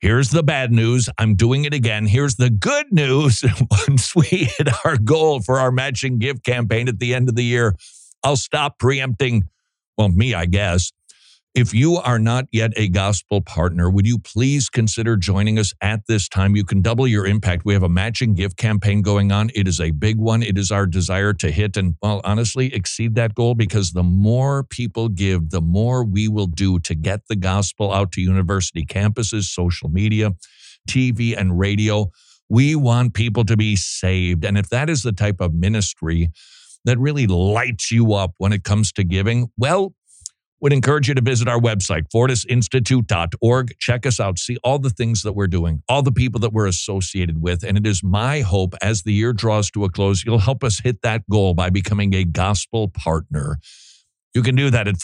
Here's the bad news. I'm doing it again. Here's the good news. Once we hit our goal for our matching gift campaign at the end of the year, I'll stop preempting, well, me, I guess. If you are not yet a gospel partner, would you please consider joining us at this time? You can double your impact. We have a matching gift campaign going on. It is a big one. It is our desire to hit and, well, honestly, exceed that goal, because the more people give, the more we will do to get the gospel out to university campuses, social media, TV, and radio. We want people to be saved. And if that is the type of ministry that really lights you up when it comes to giving, well, would encourage you to visit our website, fortisinstitute.org. Check us out. See all the things that we're doing, all the people that we're associated with. And it is my hope as the year draws to a close, you'll help us hit that goal by becoming a gospel partner. You can do that at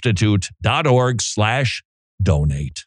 fortisinstitute.org/donate.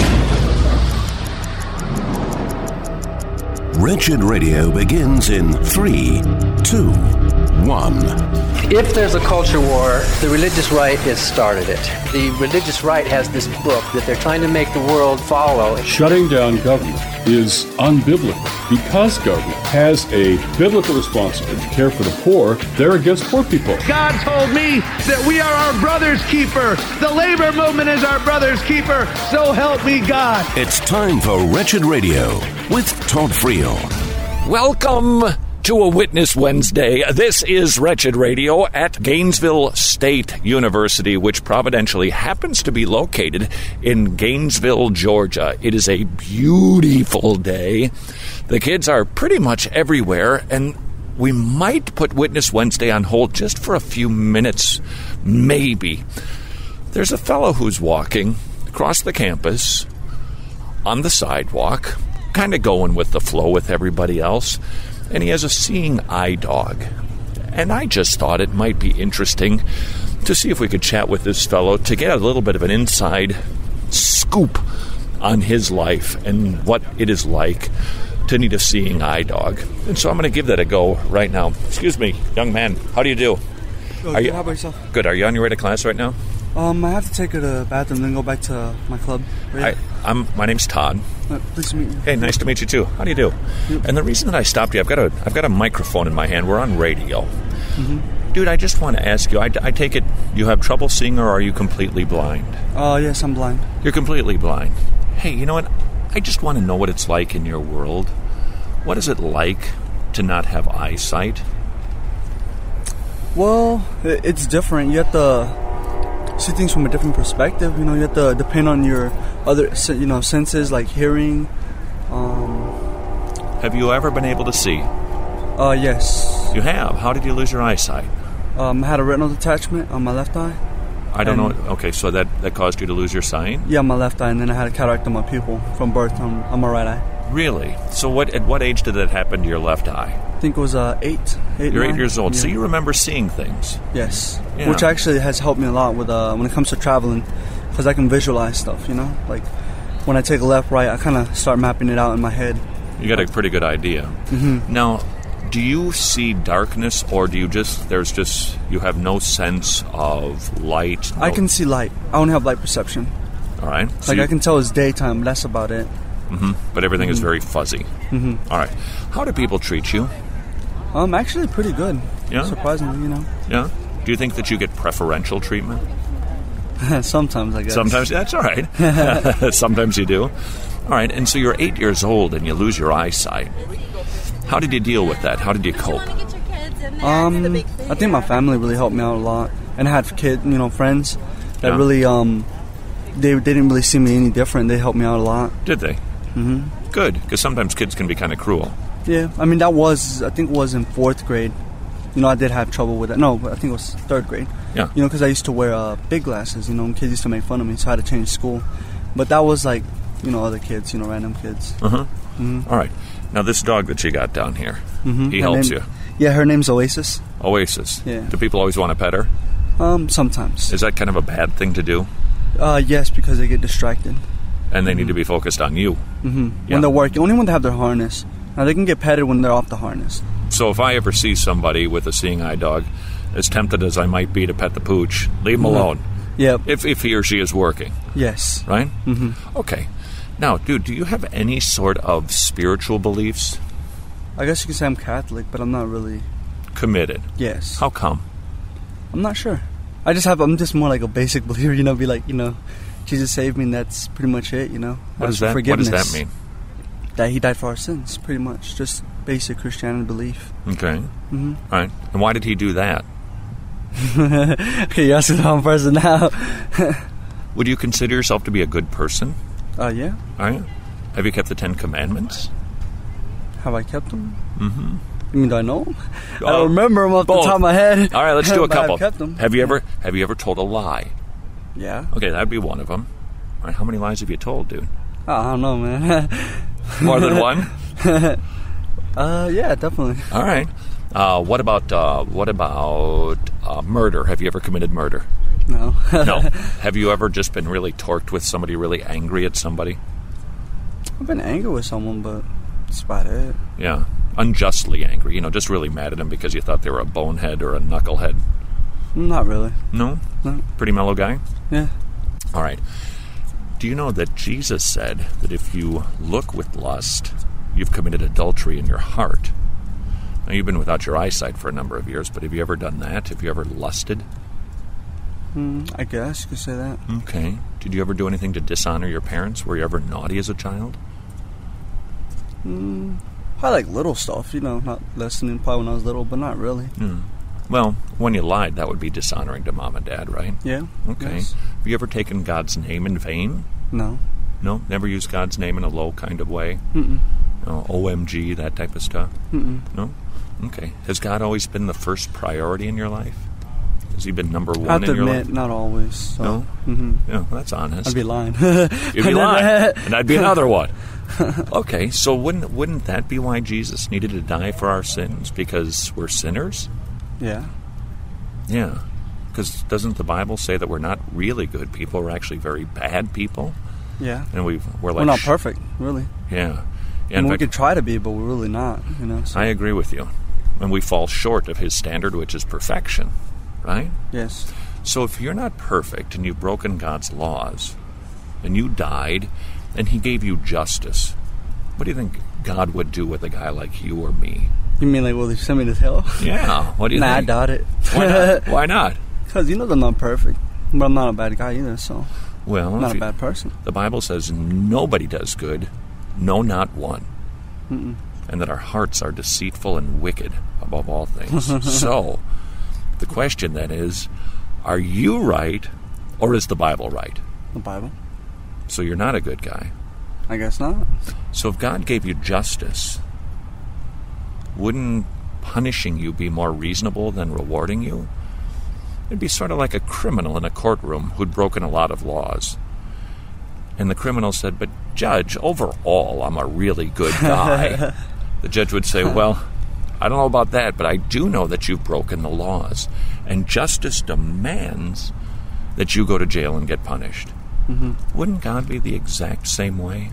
Wretched Radio begins in 3, 2, 1. If there's a culture war, the religious right has started it. The religious right has this book that they're trying to make the world follow. Shutting down government is unbiblical. Because government has a biblical responsibility to care for the poor, they're against poor people. God told me that we are our brother's keeper. The labor movement is our brother's keeper. So help me God. It's time for Wretched Radio with Todd Friel. Welcome to a Witness Wednesday. This is Wretched Radio at Gainesville State University, which providentially happens to be located in Gainesville, Georgia. It is a beautiful day. The kids are pretty much everywhere, and we might put Witness Wednesday on hold just for a few minutes, maybe. There's a fellow who's walking across the campus on the sidewalk, kind of going with the flow with everybody else. And he has a seeing eye dog. And I just thought it might be interesting to see if we could chat with this fellow to get a little bit of an inside scoop on his life and what it is like to need a seeing eye dog. And so I'm going to give that a go right now. Excuse me, young man. How do you do? Good. How about yourself? Good. Are you on your way to class right now? I have to take her to the bathroom and then go back to my club. Right? My name's Todd. Pleased to meet you. Hey, nice to meet you too. How do you do? Yep. And the reason that I stopped you, I've got a microphone in my hand. We're on radio. Mm-hmm. Dude, I just want to ask you, I take it you have trouble seeing, or are you completely blind? Yes, I'm blind. You're completely blind. Hey, you know what? I just want to know what it's like in your world. What is it like to not have eyesight? Well, it's different. You have to see things from a different perspective. You have to depend on your other, senses like hearing. Have you ever been able to see? Yes. You have? How did you lose your eyesight? I had a retinal detachment on my left eye. I don't know. Okay, so that caused you to lose your sight? Yeah, my left eye, and then I had a cataract on my pupil from birth on my right eye. Really? So at what age did that happen to your left eye? I think it was 8. You're 8 years old, yeah. So you remember seeing things? Yes, yeah. Which actually has helped me a lot with when it comes to traveling, because I can visualize stuff, like when I take a left, right, I kind of start mapping it out in my head. You got a pretty good idea. Mm-hmm. Now, do you see darkness, or do you you have no sense of light? I can see light. I only have light perception. All right. So I can tell it's daytime, but that's about it. Mm-hmm. But everything is very fuzzy. Mm-hmm. All right. How do people treat you? Actually pretty good. Yeah? Surprisingly, Yeah? Do you think that you get preferential treatment? Sometimes, I guess. Sometimes, that's all right. Sometimes you do. All right, and so you're 8 years old and you lose your eyesight. How did you deal with that? How did you cope? I think my family really helped me out a lot. And I had friends that really, they didn't really see me any different. They helped me out a lot. Did they? Mm-hmm. Good, because sometimes kids can be kind of cruel. Yeah, I mean, I think it was in 4th grade. I did have trouble with it. No, but I think it was 3rd grade. Yeah. Because I used to wear big glasses, and kids used to make fun of me, so I had to change school. But that was like, other kids, random kids. Uh-huh. Mm-hmm. All right. Now, this dog that you got down here, he helps you. Yeah, her name's Oasis. Oasis. Yeah. Do people always want to pet her? Sometimes. Is that kind of a bad thing to do? Yes, because they get distracted. And they need to be focused on you. Mm-hmm. Yeah. When they're working. Only when they have their harness. Now, they can get petted when they're off the harness. So if I ever see somebody with a seeing eye dog, as tempted as I might be to pet the pooch, leave him alone. Yep. If he or she is working. Yes. Right? Mm-hmm. Okay. Now, dude, do you have any sort of spiritual beliefs? I guess you could say I'm Catholic, but I'm not really Committed. Yes. How come? I'm not sure. I'm just more like a basic believer, be like, Jesus saved me and that's pretty much it, What does that mean? That he died for our sins, pretty much. Just basic Christianity belief. Okay. Mm-hmm. All right. And why did he do that? Okay, you're asking the wrong person now. Would you consider yourself to be a good person? Yeah. Are you? Have you kept the 10 Commandments? Have I kept them? Mm-hmm. You mean, do I know them? I don't remember them off the top of my head. All right, let's do a couple. I've kept them. Have you ever told a lie? Yeah. Okay, that'd be one of them. All right, how many lies have you told, dude? I don't know, man. More than one? Yeah, definitely. All right. What about murder? Have you ever committed murder? No. No. Have you ever just been really torqued with somebody, really angry at somebody? I've been angry with someone, but that's about it. Yeah. Unjustly angry, just really mad at them because you thought they were a bonehead or a knucklehead. Not really. No? No. Pretty mellow guy? Yeah. All right. Do you know that Jesus said that if you look with lust, you've committed adultery in your heart? Now, you've been without your eyesight for a number of years, but have you ever done that? Have you ever lusted? I guess you could say that. Okay. Did you ever do anything to dishonor your parents? Were you ever naughty as a child? Probably like little stuff, not listening probably when I was little, but not really. Well, when you lied, that would be dishonoring to mom and dad, right? Yeah. Okay. Yes. Have you ever taken God's name in vain? No. No? Never used God's name in a low kind of way? Mm-mm. No, OMG, that type of stuff? Mm-mm. No? Okay. Has God always been the first priority in your life? Has he been number one I have to in your admit, life? not always. So. No? Mm-hmm. Yeah, well, that's honest. I'd be lying. You'd be lying. And I'd be another one. Okay, so wouldn't that be why Jesus needed to die for our sins? Because we're sinners? Yeah. Yeah. Because doesn't the Bible say that we're not really good people? We're actually very bad people? Yeah. And we're not perfect, really. Yeah. And we could try to be, but we're really not, So. I agree with you. And we fall short of his standard, which is perfection, right? Yes. So if you're not perfect and you've broken God's laws and you died and he gave you justice, what do you think God would do with a guy like you or me? You mean like, will he send me to hell? Yeah. What do you think? I doubt it. Why not? Why not? Because they're not perfect. But I'm not a bad guy either, so well, I'm not a bad person. The Bible says nobody does good, no, not one. Mm-mm. And that our hearts are deceitful and wicked above all things. So, the question then is, are you right or is the Bible right? The Bible. So you're not a good guy. I guess not. So if God gave you justice, wouldn't punishing you be more reasonable than rewarding you? It'd be sort of like a criminal in a courtroom who'd broken a lot of laws. And the criminal said, but Judge, overall, I'm a really good guy. The judge would say, well, I don't know about that, but I do know that you've broken the laws. And justice demands that you go to jail and get punished. Mm-hmm. Wouldn't God be the exact same way?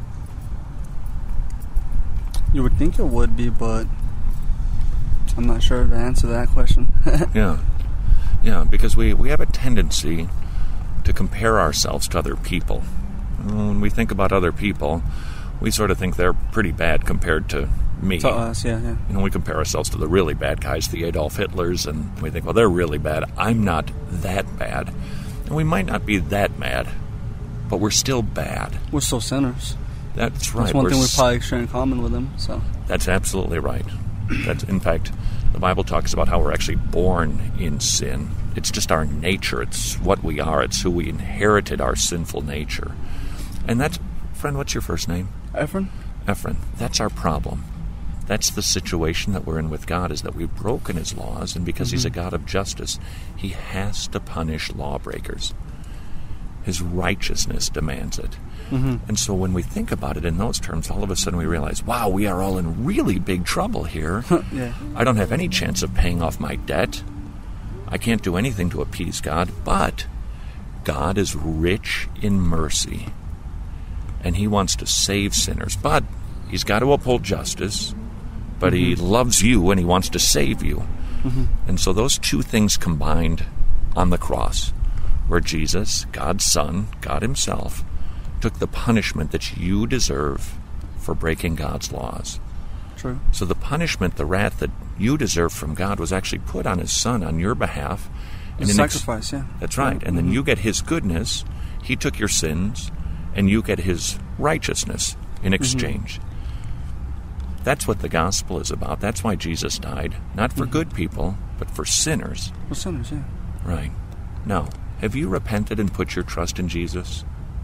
You would think it would be, but I'm not sure to answer that question. Yeah, because we have a tendency to compare ourselves to other people. When we think about other people, we sort of think they're pretty bad compared to me. To us, yeah. We compare ourselves to the really bad guys, the Adolf Hitlers, and we think, well, they're really bad. I'm not that bad. And we might not be that bad, but we're still bad. We're still sinners. That's right. That's one thing we probably share in common with them. So that's absolutely right. In fact, the Bible talks about how we're actually born in sin. It's just our nature. It's what we are. It's who we inherited, our sinful nature. And that's, friend, what's your first name? Ephraim. That's our problem. That's the situation that we're in with God, is that we've broken his laws, and because he's a God of justice, he has to punish lawbreakers. His righteousness demands it. And so when we think about it in those terms, all of a sudden we realize, wow, we are all in really big trouble here. Yeah. I don't have any chance of paying off my debt. I can't do anything to appease God, but God is rich in mercy, and he wants to save sinners. But he's got to uphold justice, but he loves you and he wants to save you. And so those two things combined on the cross, where Jesus, God's Son, God himself, took the punishment that you deserve for breaking God's laws. True. So the punishment, the wrath that you deserve from God was actually put on his son on your behalf. And sacrifice, yeah. That's right. And then you get his goodness. He took your sins, and you get his righteousness in exchange. That's what the gospel is about. That's why Jesus died. Not for good people, but for sinners. For sinners, yeah. Right. Now, have you repented and put your trust in Jesus?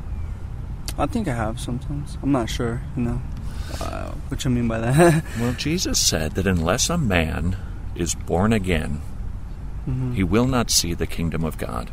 I think I have sometimes. I'm not sure, what you mean by that. Well, Jesus said that unless a man is born again, he will not see the kingdom of God.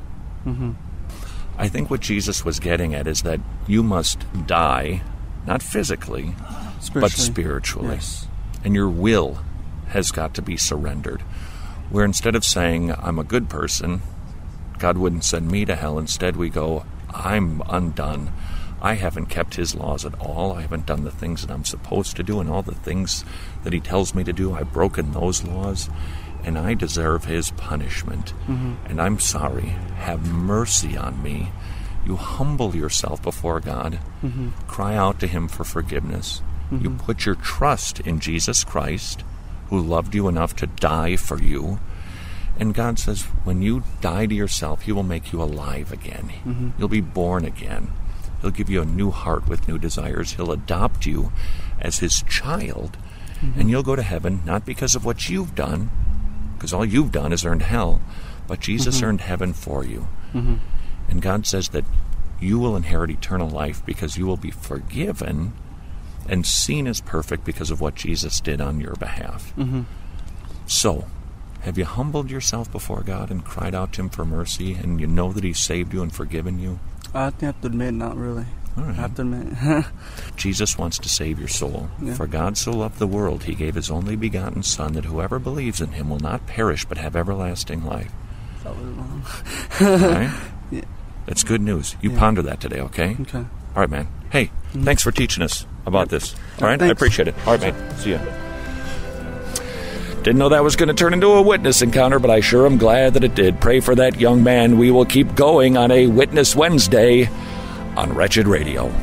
I think what Jesus was getting at is that you must die, not physically, but spiritually. Yes. And your will has got to be surrendered. Where instead of saying, I'm a good person, God wouldn't send me to hell. Instead we go, I'm undone. I haven't kept his laws at all. I haven't done the things that I'm supposed to do, and all the things that he tells me to do, I've broken those laws, and I deserve his punishment. And I'm sorry. Have mercy on me. You humble yourself before God. Cry out to him for forgiveness. You put your trust in Jesus Christ, who loved you enough to die for you. And God says, when you die to yourself, he will make you alive again. You'll be born again. He'll give you a new heart with new desires. He'll adopt you as his child. And you'll go to heaven, not because of what you've done, because all you've done is earned hell, but Jesus earned heaven for you. And God says that you will inherit eternal life because you will be forgiven and seen as perfect because of what Jesus did on your behalf. So, have you humbled yourself before God and cried out to him for mercy, and you know that he saved you and forgiven you? I have to admit, not really. All right. I have to admit. Jesus wants to save your soul. Yeah. For God so loved the world, he gave his only begotten Son, that whoever believes in him will not perish but have everlasting life. That was wrong. Right? Yeah. That's good news. You ponder that today, okay? Okay. All right, man. Hey, thanks for teaching us about this. All right? Thanks. I appreciate it. All right, man. See ya. Didn't know that was going to turn into a witness encounter, but I sure am glad that it did. Pray for that young man. We will keep going on a Witness Wednesday on Wretched Radio.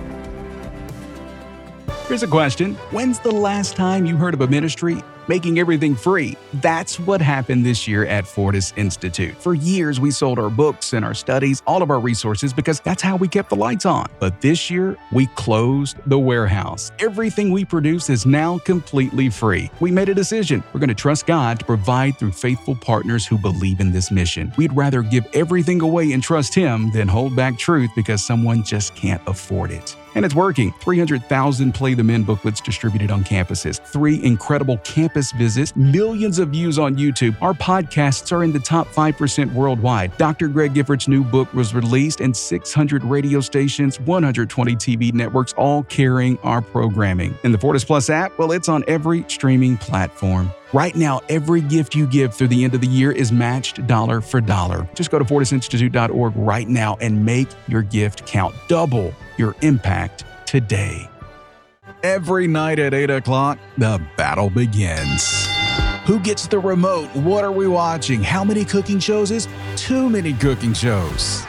Here's a question. When's the last time you heard of a ministry making everything free? That's what happened this year at Fortis Institute. For years, we sold our books and our studies, all of our resources, because that's how we kept the lights on. But this year, we closed the warehouse. Everything we produce is now completely free. We made a decision. We're going to trust God to provide through faithful partners who believe in this mission. We'd rather give everything away and trust him than hold back truth because someone just can't afford it. And it's working. 300,000 Play the Men booklets distributed on campuses, 3 incredible campus visits, millions of views on YouTube. Our podcasts are in the top 5% worldwide. Dr. Greg Giffords' new book was released, and 600 radio stations, 120 TV networks, all carrying our programming. And the Fortis Plus app, well, it's on every streaming platform. Right now, every gift you give through the end of the year is matched dollar for dollar. Just go to fortisinstitute.org right now and make your gift count. Double your impact today. Every night at 8 o'clock, the battle begins. Who gets the remote? What are we watching? How many cooking shows is too many cooking shows?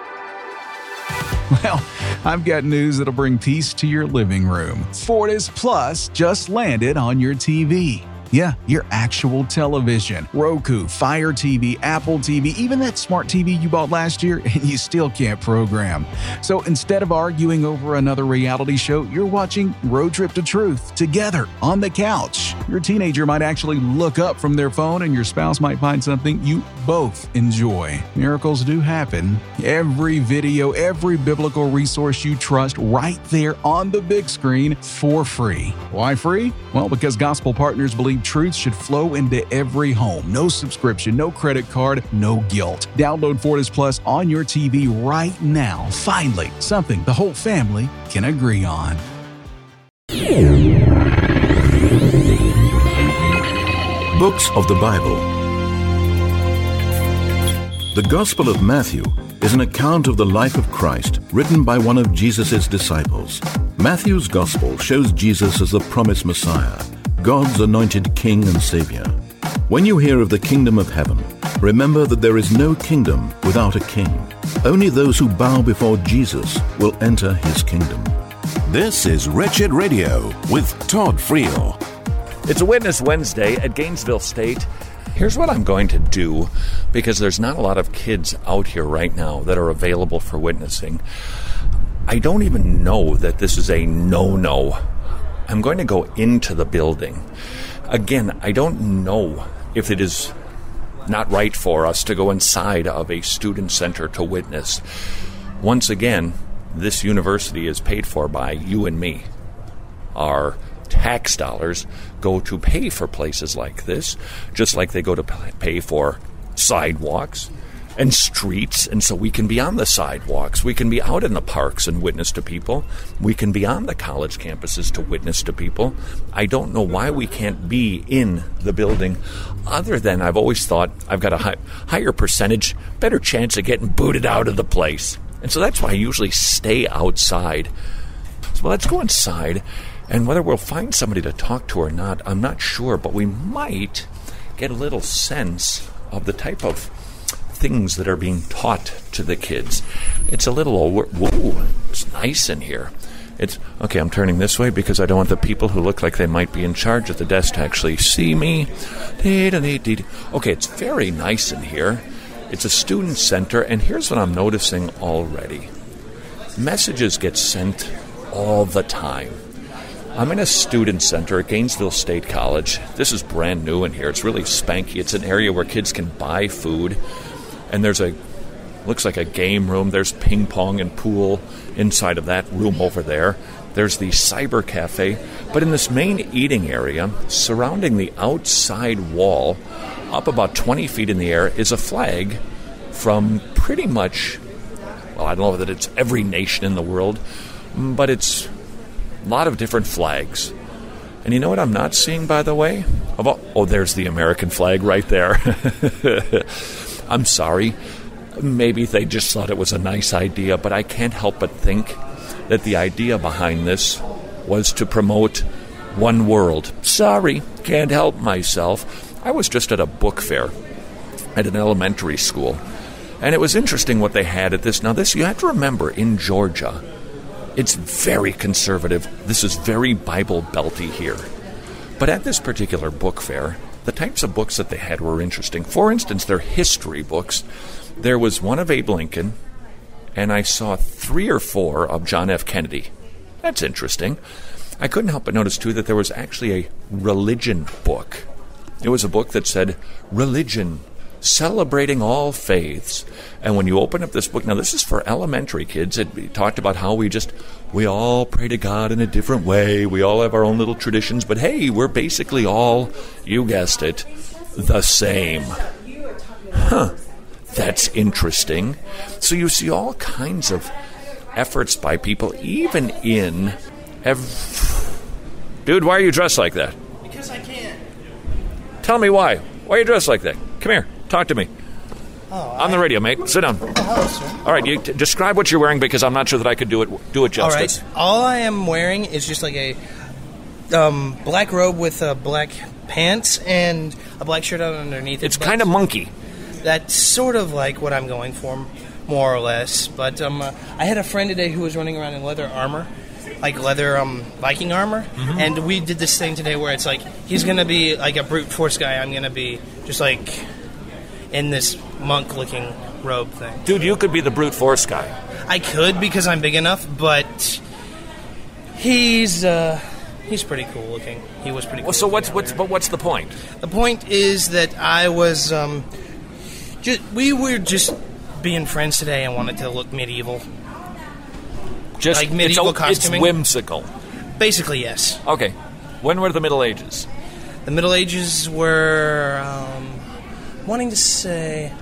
Well, I've got news that'll bring peace to your living room. Fortis Plus just landed on your TV. Yeah, your actual television. Roku, Fire TV, Apple TV, even that smart TV you bought last year and you still can't program. So instead of arguing over another reality show, you're watching Road Trip to Truth together on the couch. Your teenager might actually look up from their phone and your spouse might find something you both enjoy. Miracles do happen. Every video, every biblical resource you trust right there on the big screen for free. Why free? Well, because gospel partners believe truth should flow into every home. No subscription, no credit card, no guilt. Download Fortis Plus on your TV right now. Finally, something the whole family can agree on. Books of the Bible. The Gospel of Matthew is an account of the life of Christ written by one of Jesus' disciples. Matthew's Gospel shows Jesus as the promised Messiah, God's anointed King and Savior. When you hear of the kingdom of heaven, Remember that there is no kingdom without a king. Only those who bow before Jesus will enter his kingdom. This is Wretched Radio with Todd Friel. It's a Witness Wednesday at Gainesville State. Here's what I'm going to do, because there's not a lot of kids out here right now that are available for witnessing. I don't even know that this is a no-no. I'm going to go into the building. Again, I don't know if it is not right for us to go inside of a student center to witness. Once again, this university is paid for by you and me. Our tax dollars go to pay for places like this, just like they go to pay for sidewalks and streets, and so we can be on the sidewalks, we can be out in the parks and witness to people, we can be on the college campuses to witness to people. I don't know why we can't be in the building, other than I've always thought I've got a higher percentage, better chance of getting booted out of the place, and so that's why I usually stay outside. So let's go inside. And whether we'll find somebody to talk to or not, I'm not sure, but we might get a little sense of the type of things that are being taught to the kids. It's a little, whoa, it's nice in here. It's, okay, I'm turning this way because I don't want the people who look like they might be in charge at the desk to actually see me. Okay, it's very nice in here. It's a student center, and here's what I'm noticing already. Messages get sent all the time. I'm in a student center at Gainesville State College. This is brand new in here. It's really spanky. It's an area where kids can buy food. And there's looks like a game room. There's ping pong and pool inside of that room over there. There's the cyber cafe. But in this main eating area, surrounding the outside wall, up about 20 feet in the air, is a flag from pretty much, well, I don't know that it's every nation in the world, but it's a lot of different flags. And you know what I'm not seeing, by the way? Oh, there's the American flag right there. I'm sorry. Maybe they just thought it was a nice idea, but I can't help but think that the idea behind this was to promote one world. Sorry, can't help myself. I was just at a book fair at an elementary school, and it was interesting what they had at this. Now, this, you have to remember, in Georgia, it's very conservative. This is very Bible belty here. But at this particular book fair, the types of books that they had were interesting. For instance, they're history books. There was one of Abe Lincoln, and I saw 3 or 4 of John F. Kennedy. That's interesting. I couldn't help but notice, too, that there was actually a religion book. It was a book that said, Religion, Celebrating All Faiths. And when you open up this book, now this is for elementary kids. It talked about how we all pray to God in a different way. We all have our own little traditions, but hey, we're basically all, you guessed it, the same. Huh. That's interesting. So you see all kinds of efforts by people, even in Dude, why are you dressed like that? Because I can. Tell me why. Why are you dressed like that? Come here. Talk to me. On the radio, mate. Sit down. Hello, sir. All right, you describe what you're wearing, because I'm not sure that I could do it justice. All right. All I am wearing is just like a black robe with black pants and a black shirt out underneath. It's kind of monkey. That's sort of like what I'm going for, more or less. But I had a friend today who was running around in leather armor, like leather Viking armor, and we did this thing today where it's like he's going to be like a brute force guy. I'm going to be just like in this monk-looking robe thing. Dude, you could be the brute force guy. I could because I'm big enough, but he's pretty cool looking. He was pretty cool. Well, so what's the point? The point is that I was we were just being friends today and wanted to look medieval. Just like medieval costuming. It's whimsical. Basically, yes. Okay. When were the Middle Ages? The Middle Ages were wanting to say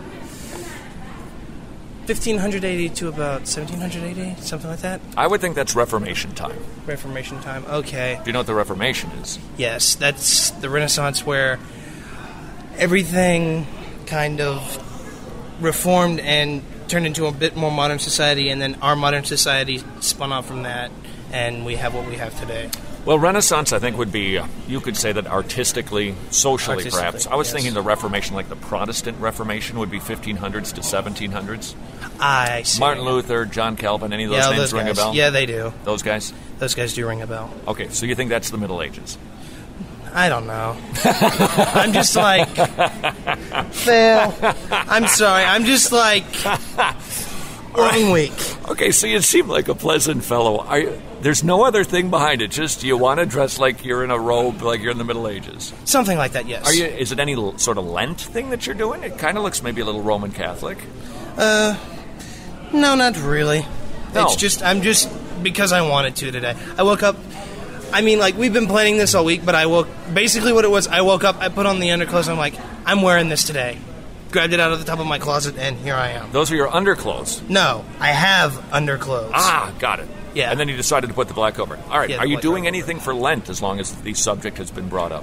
1580 to about 1780, something like that. I would think that's Reformation time. Reformation time, okay. Do you know what the Reformation is? Yes, that's the Renaissance, where everything kind of reformed and turned into a bit more modern society, and then our modern society spun off from that, and we have what we have today. Well, Renaissance, I think, would be, you could say that artistically, socially, perhaps. I was thinking the Reformation, like the Protestant Reformation, would be 1500s to 1700s. I see. Martin Luther, John Calvin, any of those names ring a bell? Yeah, they do. Those guys? Those guys do ring a bell. Okay, so you think that's the Middle Ages? I don't know. I'm just like, Phil, I'm sorry. I'm just like, wrong week. Okay, so you seem like a pleasant fellow. There's no other thing behind it. Just you want to dress like you're in a robe, like you're in the Middle Ages. Something like that, yes. Is it any sort of Lent thing that you're doing? It kind of looks maybe a little Roman Catholic. No, not really. No. I'm just because I wanted to today. I woke up. I mean, like, we've been planning this all week, but basically what it was, I woke up, I put on the underclothes, and I'm like, I'm wearing this today. Grabbed it out of the top of my closet, and here I am. Those are your underclothes? No, I have underclothes. Ah, got it. Yeah. And then you decided to put the black over. All right, Yeah, are you doing anything for Lent as long as the subject has been brought up?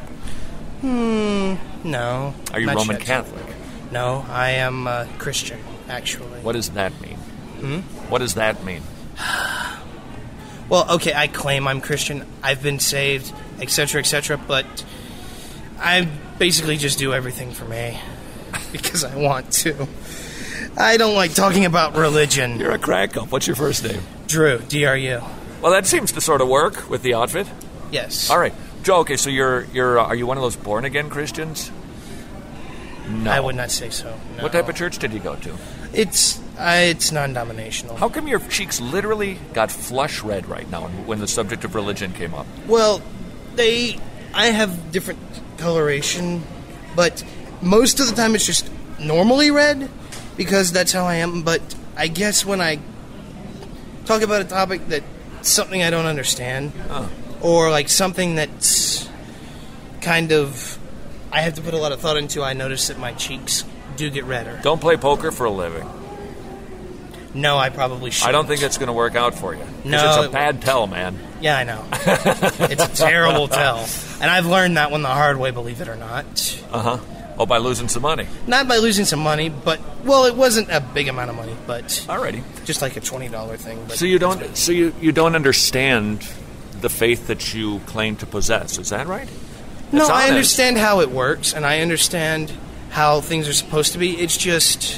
No. Are you not Roman yet. Catholic? No, I am Christian, actually. What does that mean? What does that mean? Well, okay, I claim I'm Christian. I've been saved, etc., but I basically just do everything for me because I want to. I don't like talking about religion. You're a crack up. What's your first name? Drew, D-R-U. Well, that seems to sort of work with the outfit. Yes. All right. Joe, okay, so you're are you one of those born-again Christians? No. I would not say so. No. What type of church did you go to? It's non-denominational. How come your cheeks literally got flush red right now when the subject of religion came up? Well, I have different coloration, but most of the time it's just normally red because that's how I am. But I guess when I talk about a topic that's something I don't understand, or like something that's kind of I have to put a lot of thought into, I notice that my cheeks do get redder. Don't play poker for a living. No, I probably shouldn't. I don't think that's going to work out for you. No, it's a bad tell, man. Yeah, I know. It's a terrible tell. And I've learned that one the hard way, believe it or not. Uh-huh. Oh, by losing some money. Not by losing some money, but, well, it wasn't a big amount of money, but alrighty. Just like a $20 thing. But so you don't understand the faith that you claim to possess, is that right? No, I understand how it works, and I understand how things are supposed to be. It's just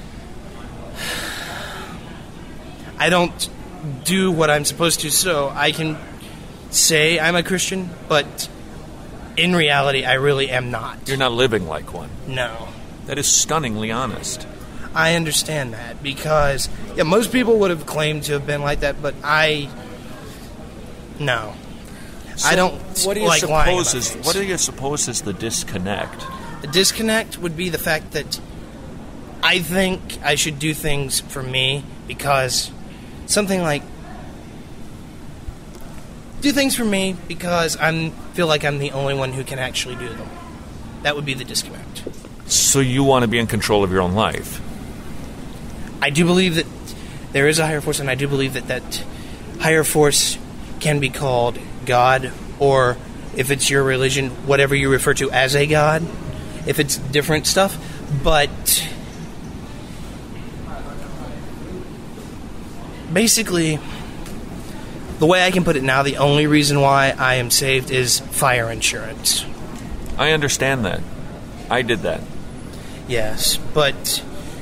I don't do what I'm supposed to, so I can say I'm a Christian, but in reality, I really am not. You're not living like one. No. That is stunningly honest. I understand that because, yeah, most people would have claimed to have been like that, but no. So I don't what do you like lying about suppose things. What do you suppose is the disconnect? The disconnect would be the fact that I think I should do things for me because something like do things for me because I feel like I'm the only one who can actually do them. That would be the disconnect. So you want to be in control of your own life? I do believe that there is a higher force, and I do believe that that higher force can be called God, or if it's your religion, whatever you refer to as a God, if it's different stuff. But basically, the way I can put it now, the only reason why I am saved is fire insurance. I understand that. I did that. Yes, but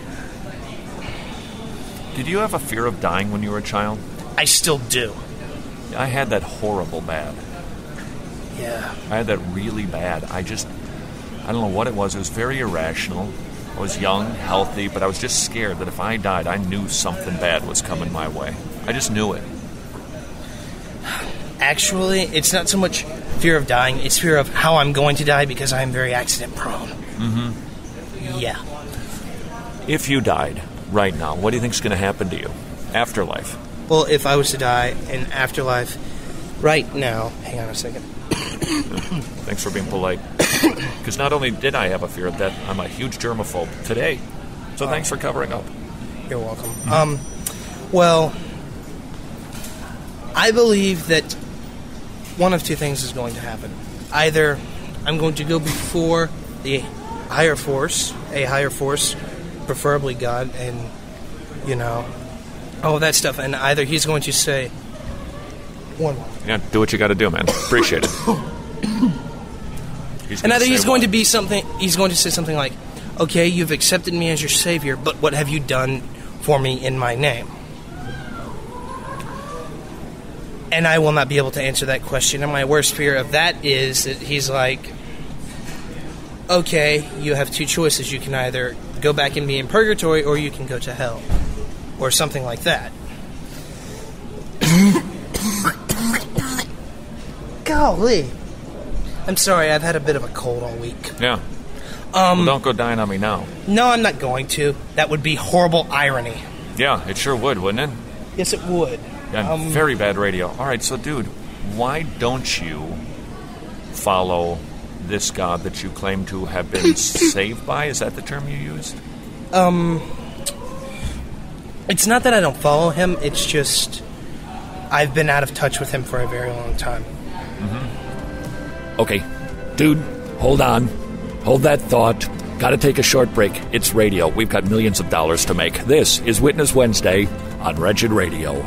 did you have a fear of dying when you were a child? I still do. I had that horrible bad. Yeah. I had that really bad. I don't know what it was. It was very irrational. I was young, healthy, but I was just scared that if I died, I knew something bad was coming my way. I just knew it. Actually, it's not so much fear of dying, it's fear of how I'm going to die because I am very accident prone. Mm-hmm. Yeah. If you died right now, what do you think is going to happen to you? Afterlife. Well, if I was to die in afterlife right now, hang on a second. Thanks for being polite. Because not only did I have a fear of death, I'm a huge germaphobe today. So thanks for covering up. You're welcome. Well, I believe that one of two things is going to happen. Either I'm going to go before the higher force, preferably God, and, all of that stuff, and either he's going to say, One more. Yeah, do what you got to do, man. Appreciate it. And either he's going to say something like, okay, you've accepted me as your savior, but what have you done for me in my name? And I will not be able to answer that question. And my worst fear of that is that he's like, okay, you have two choices. You can either go back and be in purgatory, or you can go to hell. Or something like that. Golly. I'm sorry, I've had a bit of a cold all week. Yeah. Well, don't go dying on me now. No, I'm not going to. That would be horrible irony. Yeah, it sure would, wouldn't it? Yes, it would. Yeah, very bad radio. All right, so, dude, why don't you follow this God that you claim to have been saved by? Is that the term you used? It's not that I don't follow him. It's just I've been out of touch with him for a very long time. Mm-hmm. Okay, dude, hold on. Hold that thought. Gotta take a short break. It's radio. We've got millions of dollars to make. This is Witness Wednesday on Wretched Radio.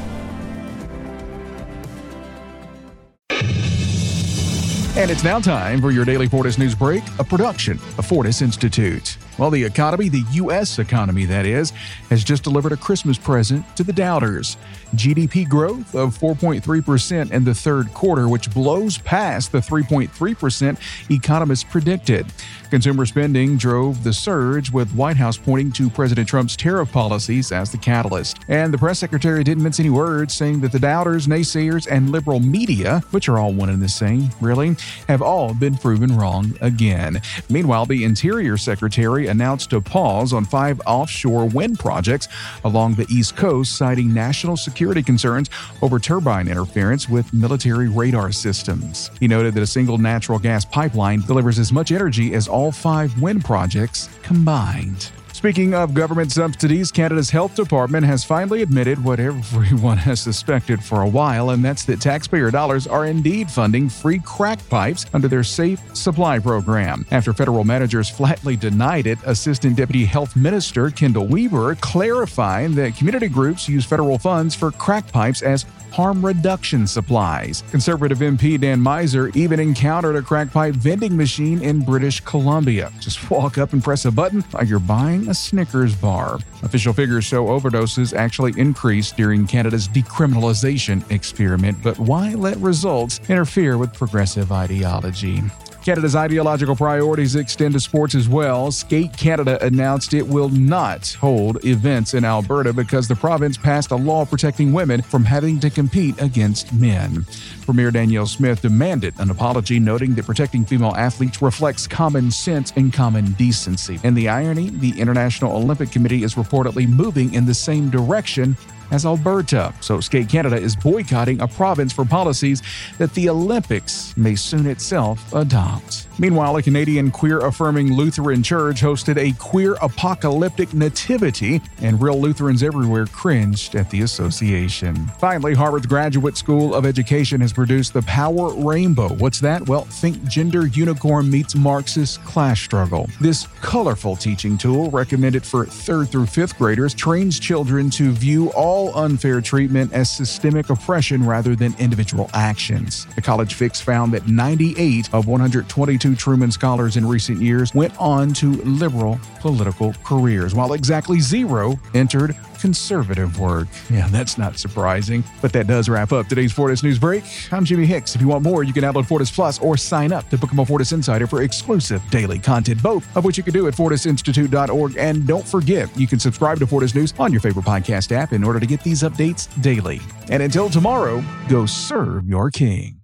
And it's now time for your daily Fortis News Break, a production of Fortis Institute. Well, the economy, the U.S. economy, that is, has just delivered a Christmas present to the doubters. GDP growth of 4.3% in the third quarter, which blows past the 3.3% economists predicted. Consumer spending drove the surge, with White House pointing to President Trump's tariff policies as the catalyst. And the press secretary didn't mince any words, saying that the doubters, naysayers, and liberal media, which are all one and the same, really, have all been proven wrong again. Meanwhile, the Interior Secretary announced a pause on 5 offshore wind projects along the East Coast, citing national security concerns over turbine interference with military radar systems. He noted that a single natural gas pipeline delivers as much energy as all 5 wind projects combined. Speaking of government subsidies, Canada's Health Department has finally admitted what everyone has suspected for a while, and that's that taxpayer dollars are indeed funding free crack pipes under their Safe Supply program. After federal managers flatly denied it, Assistant Deputy Health Minister Kendall Weaver clarifying that community groups use federal funds for crack pipes as harm reduction supplies. Conservative MP Dan Miser even encountered a crack pipe vending machine in British Columbia. Just walk up and press a button like you're buying a Snickers bar. Official figures show overdoses actually increased during Canada's decriminalization experiment, but why let results interfere with progressive ideology? Canada's ideological priorities extend to sports as well. Skate Canada announced it will not hold events in Alberta because the province passed a law protecting women from having to compete against men. Premier Danielle Smith demanded an apology, noting that protecting female athletes reflects common sense and common decency. And the irony, the International Olympic Committee is reportedly moving in the same direction as Alberta. So Skate Canada is boycotting a province for policies that the Olympics may soon itself adopt. Meanwhile, a Canadian queer-affirming Lutheran church hosted a queer apocalyptic nativity, and real Lutherans everywhere cringed at the association. Finally, Harvard's Graduate School of Education has produced the Power Rainbow. What's that? Well, think gender unicorn meets Marxist class struggle. This colorful teaching tool, recommended for 3rd through 5th graders, trains children to view all unfair treatment as systemic oppression rather than individual actions. The College Fix found that 98 of 122 Truman Scholars in recent years went on to liberal political careers, while exactly 0 entered conservative work. Yeah, that's not surprising. But that does wrap up today's Fortis News Break. I'm Jimmy Hicks. If you want more, you can download Fortis Plus or sign up to become a Fortis Insider for exclusive daily content, both of which you can do at fortisinstitute.org. And don't forget, you can subscribe to Fortis News on your favorite podcast app in order to get these updates daily. And until tomorrow, go serve your king.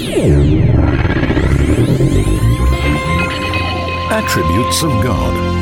Attributes of God.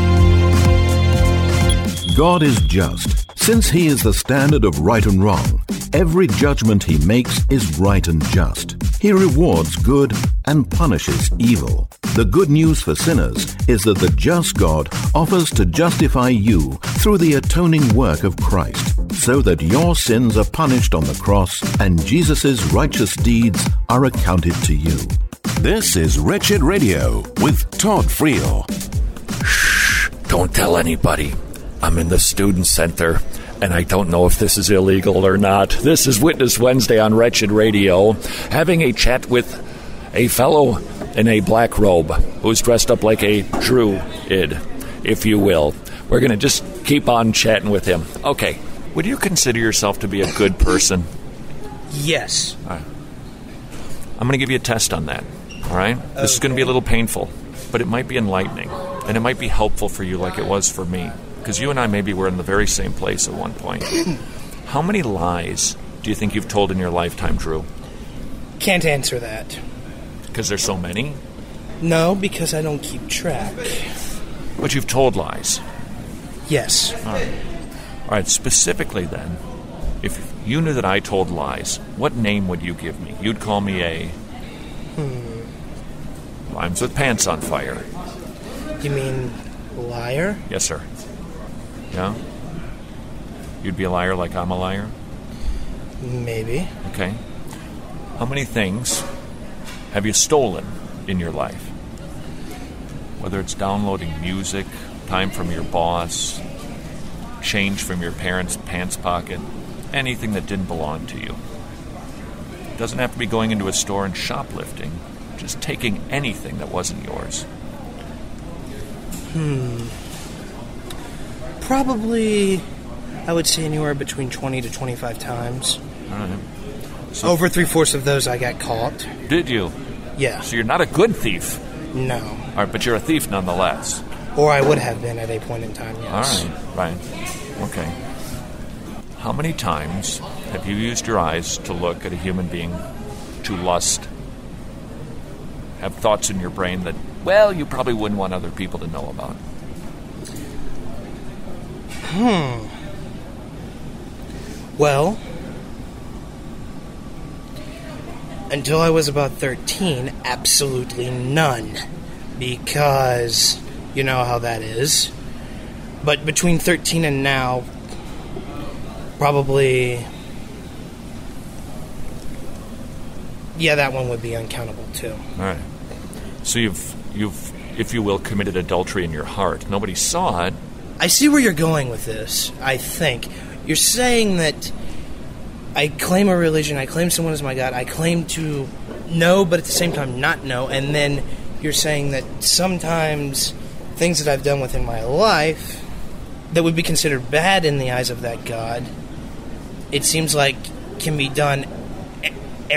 God is just. Since he is the standard of right and wrong, every judgment he makes is right and just. He rewards good and punishes evil. The good news for sinners is that the just God offers to justify you through the atoning work of Christ, so that your sins are punished on the cross and Jesus' righteous deeds are accounted to you. This is Wretched Radio with Todd Friel. Shh, don't tell anybody. I'm in the student center, and I don't know if this is illegal or not. This is Witness Wednesday on Wretched Radio, having a chat with a fellow in a black robe who's dressed up like a druid, if you will. We're going to just keep on chatting with him. Okay, would you consider yourself to be a good person? Yes. All right. I'm going to give you a test on that, all right? This is going to be a little painful, but it might be enlightening, and it might be helpful for you like it was for me, because you and I maybe were in the very same place at one point. How many lies do you think you've told in your lifetime, Drew? Can't answer that. Because there's so many? No, because I don't keep track. But you've told lies? Yes. All right, specifically then, if you knew that I told lies, what name would you give me? You'd call me a... Rhymes with pants on fire. You mean liar? Yes, sir. Yeah? You'd be a liar like I'm a liar? Maybe. Okay. How many things have you stolen in your life? Whether it's downloading music, time from your boss, change from your parents' pants pocket, anything that didn't belong to you. It doesn't have to be going into a store and shoplifting, just taking anything that wasn't yours. Probably, I would say anywhere between 20 to 25 times. All right. So over 3/4 of those I got caught. Did you? Yeah. So you're not a good thief? No. All right, but you're a thief nonetheless. Or I would have been at a point in time, yes. All right. Okay. How many times have you used your eyes to look at a human being, to lust, have thoughts in your brain that, well, you probably wouldn't want other people to know about? Well, until I was about 13, absolutely none. Because you know how that is. But between 13 and now, probably... Yeah, that one would be uncountable, too. All right. So you've, if you will, committed adultery in your heart. Nobody saw it. I see where you're going with this, I think. You're saying that I claim a religion, I claim someone as my God, I claim to know, but at the same time not know, and then you're saying that sometimes things that I've done within my life that would be considered bad in the eyes of that God, it seems like can be done at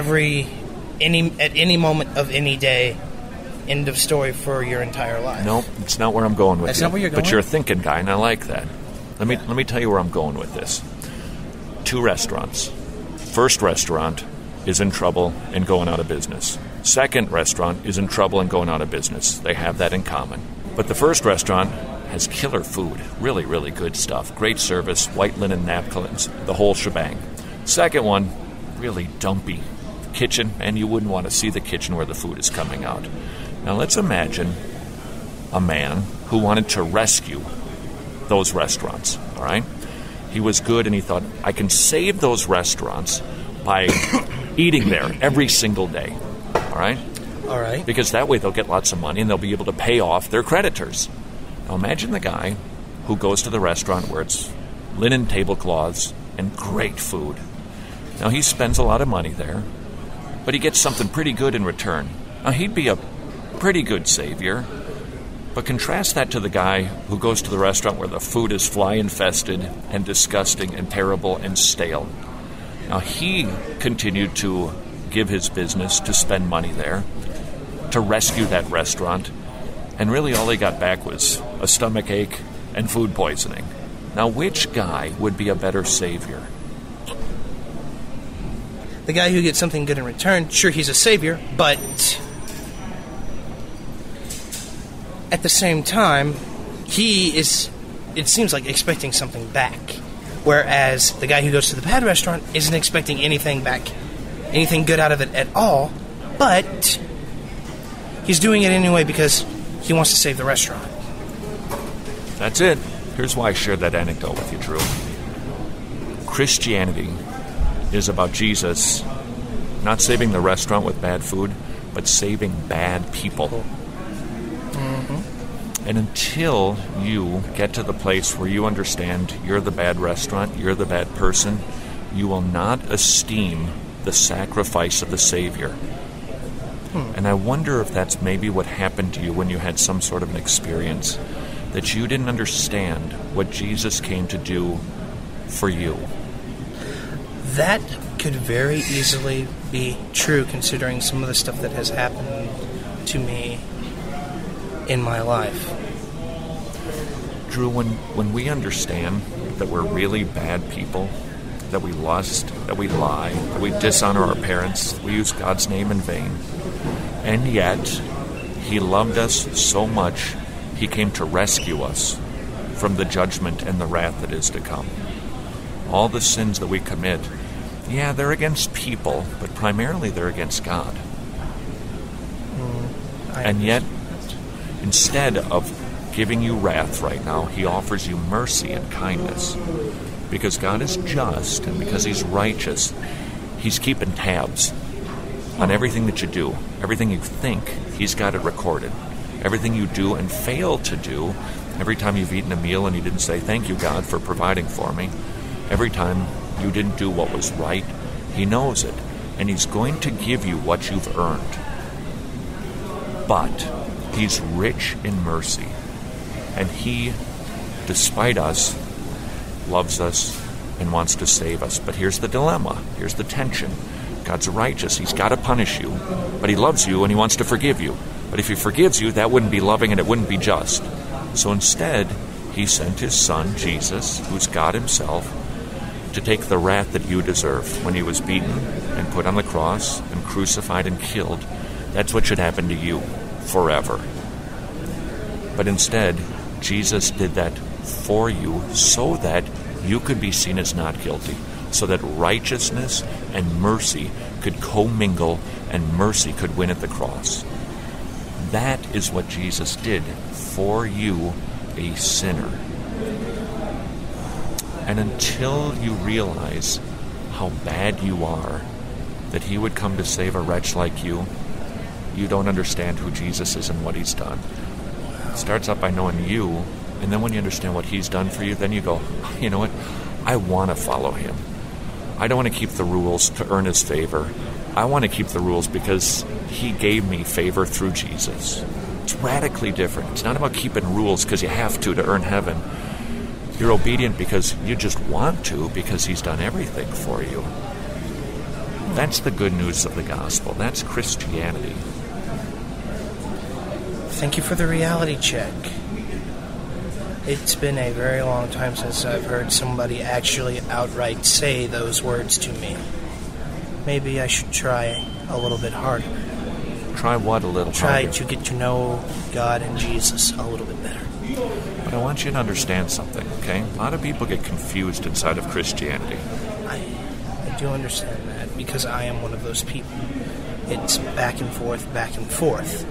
any moment of any day. End of story for your entire life. Nope, it's not where I'm going with That's you. not where you're going? But you're a thinking guy, and I like that. Let me tell you where I'm going with this. 2 restaurants. First restaurant is in trouble and going out of business. Second restaurant is in trouble and going out of business. They have that in common. But the first restaurant has killer food. Really, really good stuff. Great service, white linen napkins, the whole shebang. Second one, really dumpy kitchen, and you wouldn't want to see the kitchen where the food is coming out. Now let's imagine a man who wanted to rescue those restaurants, all right? He was good and he thought, I can save those restaurants by eating there every single day, all right? All right. Because that way they'll get lots of money and they'll be able to pay off their creditors. Now imagine the guy who goes to the restaurant where it's linen tablecloths and great food. Now he spends a lot of money there, but he gets something pretty good in return. Now he'd be a pretty good savior, but contrast that to the guy who goes to the restaurant where the food is fly-infested and disgusting and terrible and stale. Now he continued to give his business, to spend money there, to rescue that restaurant, and really all he got back was a stomach ache and food poisoning. Now which guy would be a better savior? The guy who gets something good in return, sure, he's a savior, but at the same time, he is, it seems like, expecting something back. Whereas the guy who goes to the bad restaurant isn't expecting anything back, anything good out of it at all, but he's doing it anyway because he wants to save the restaurant. That's it. Here's why I shared that anecdote with you, Drew. Christianity is about Jesus not saving the restaurant with bad food, but saving bad people. And until you get to the place where you understand you're the bad restaurant, you're the bad person, you will not esteem the sacrifice of the Savior. And I wonder if that's maybe what happened to you when you had some sort of an experience, that you didn't understand what Jesus came to do for you. That could very easily be true, considering some of the stuff that has happened to me in my life. Drew, when we understand that we're really bad people, that we lust, that we lie, that we dishonor our parents, we use God's name in vain, and yet He loved us so much, He came to rescue us from the judgment and the wrath that is to come. All the sins that we commit, yeah, they're against people, but primarily they're against God. And yet, instead of giving you wrath right now, He offers you mercy and kindness. Because God is just, and because He's righteous, He's keeping tabs on everything that you do. Everything you think, He's got it recorded. Everything you do and fail to do, every time you've eaten a meal and you didn't say, "Thank you, God, for providing for me," every time you didn't do what was right, He knows it. And He's going to give you what you've earned. But He's rich in mercy. And He, despite us, loves us and wants to save us. But here's the dilemma. Here's the tension. God's righteous. He's got to punish you. But He loves you and He wants to forgive you. But if He forgives you, that wouldn't be loving and it wouldn't be just. So instead, He sent His Son, Jesus, who's God Himself, to take the wrath that you deserve when He was beaten and put on the cross and crucified and killed. That's what should happen to you forever. But instead, Jesus did that for you so that you could be seen as not guilty, so that righteousness and mercy could commingle and mercy could win at the cross. That is what Jesus did for you, a sinner. And until you realize how bad you are, that He would come to save a wretch like you, you don't understand who Jesus is and what He's done. It starts out by knowing you, and then when you understand what He's done for you, then you go, you know what? I want to follow Him. I don't want to keep the rules to earn His favor. I want to keep the rules because He gave me favor through Jesus. It's radically different. It's not about keeping rules because you have to earn heaven. You're obedient because you just want to, because He's done everything for you. That's the good news of the gospel. That's Christianity. Thank you for the reality check. It's been a very long time since I've heard somebody actually outright say those words to me. Maybe I should try a little bit harder. Try what a little harder? Try to get to know God and Jesus a little bit better. But I want you to understand something, okay? A lot of people get confused inside of Christianity. I do understand that, because I am one of those people. It's back and forth, back and forth.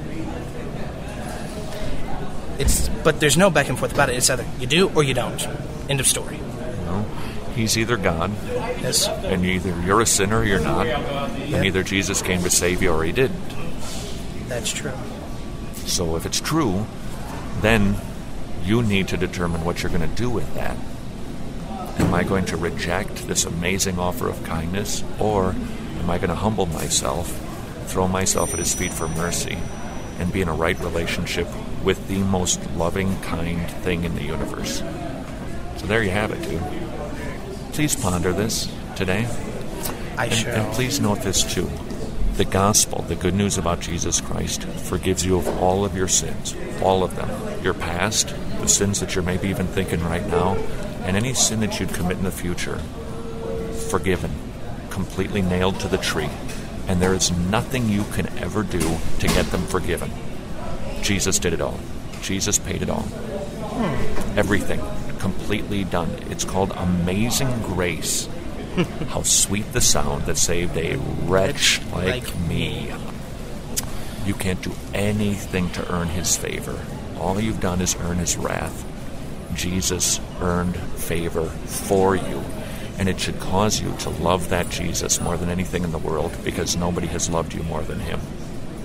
But there's no back and forth about it. It's either you do or you don't. End of story. Well, He's either God, yes, and either you're a sinner or you're not, yep, and either Jesus came to save you or He didn't. That's true. So if it's true, then you need to determine what you're going to do with that. Am I going to reject this amazing offer of kindness, or am I going to humble myself, throw myself at His feet for mercy, and be in a right relationship with the most loving, kind thing in the universe? So there you have it, dude. Please ponder this today. I shall. And please note this too. The gospel, the good news about Jesus Christ, forgives you of all of your sins. All of them. Your past, the sins that you're maybe even thinking right now, and any sin that you'd commit in the future. Forgiven. Completely nailed to the tree. And there is nothing you can ever do to get them forgiven. Jesus did it all. Jesus paid it all. Everything. Completely done. It's called Amazing Grace. How sweet the sound that saved a wretch like me. You can't do anything to earn His favor. All you've done is earn His wrath. Jesus earned favor for you. And it should cause you to love that Jesus more than anything in the world, because nobody has loved you more than Him.